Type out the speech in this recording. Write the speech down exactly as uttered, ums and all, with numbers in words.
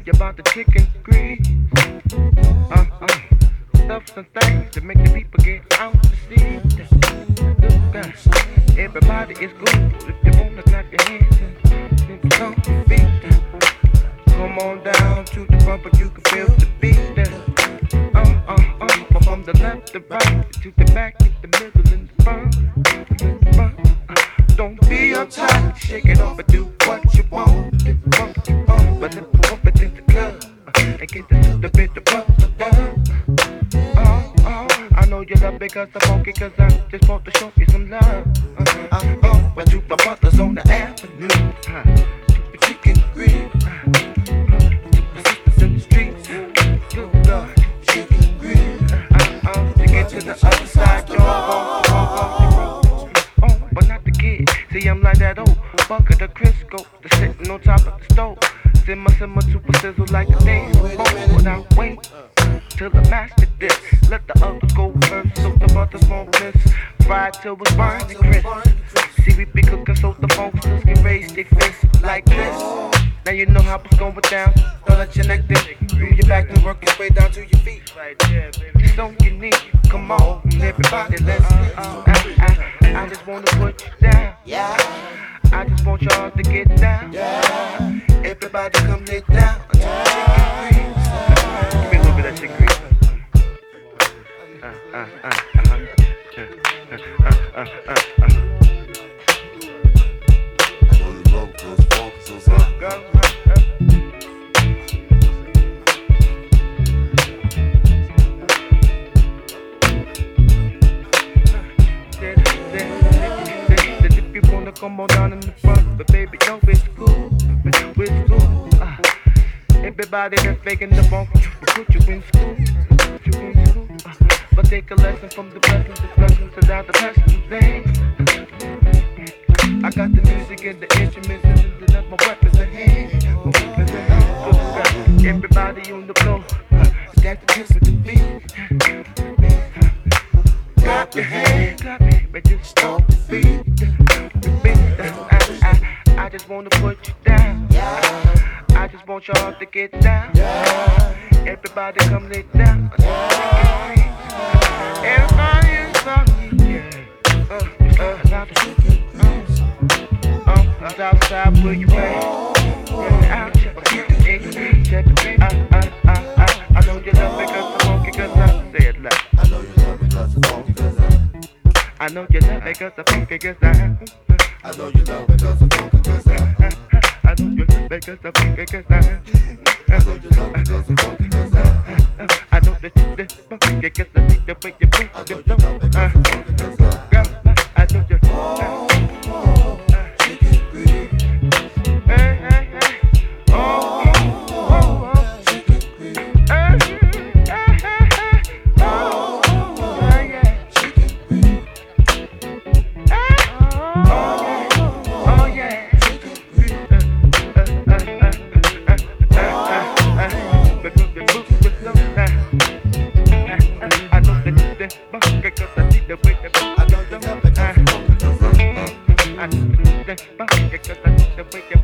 you about the chicken grease. Uh, uh, stuff some things to make the people get out to see. Look, uh, everybody is good if you wanna clap your hands and stomp your feet. Come on down to the front, but you can feel the beat. Uh, uh, uh, from the left to right, to the back, to the middle, and the front. front. Uh, don't be uptight, shake it off and do what you want. Do what you want, but let the woman in the club uh, and get the little bit of bump. Oh, oh, I know you love because I'm funky, cause I just want to show you some love. Uh, uh, oh, but you my brothers on the avenue. Uh, to the chicken grill. Uh, to the sisters in the streets. Good Lord, chicken grill. Uh, uh, to get to the other side, y'all want to walk, oh, but not the kid. See, I'm like that old bucket of Crisco that's sitting on top of the stove. Simmer, simmer, super sizzle like a day. Oh, without wait till the master this. Let the others go first so the butters won't miss. Fried till it's burning crisp. See, we be cooking so the folks can raise their fists like this. Now you know how it's going down. Don't let your neck dip. Move your back and work your way down to your feet. Right there, baby. So you need, come on, everybody, let's. Uh, I, I, I just wanna put you down. Yeah. I just want y'all to get down. Yeah. Everybody come lay down. Yeah. Give me a little bit of that shit grease. Uh, uh, uh, uh, uh, uh, uh, uh, uh, uh. Come on down in the front, but baby, no, it's cool, it's cool. Uh, everybody that's faking the funk, will put you in school, put you in school. Uh, but take a lesson from the blessings, the blessings without the blessings, things. I got the music and the instruments, and that's my weapons in hand. My weapons in hand. So, uh, everybody on the floor, uh, that's the kiss with the beat. Clap your hands, clap it, but just stomp the beat. I, I, I just wanna put you down. Yeah. I just want y'all to get down. Yeah. Everybody come lay down. Yeah. Everybody is on me. Yeah. Uh, uh, uh, uh, outside where you at? Yeah, out check it. Check it. Uh, uh, uh, uh, I know you love me cause I'm funky cause I said loud. I know you love me cause I'm funky cause I I know you love me cause I'm funky cause I I know you love me cause I'm funky cause I I know you love me cause I'm funky cause I I know you love me cause I'm funky cause I I know that you're funky cause I need the way you move. I know you love me cause I'm funky cause I I know you oh, oh, chicken grease. Hey, hey, hey. Oh, oh, oh, chicken grease. Hey, hey, hey, hey. Oh, yeah, yeah. Chicken grease. Oh, yeah. I know that you're the funky cause I need the way you move. I know you love me cause I'm funky cause I I know that you're the funky cause I need the way you move.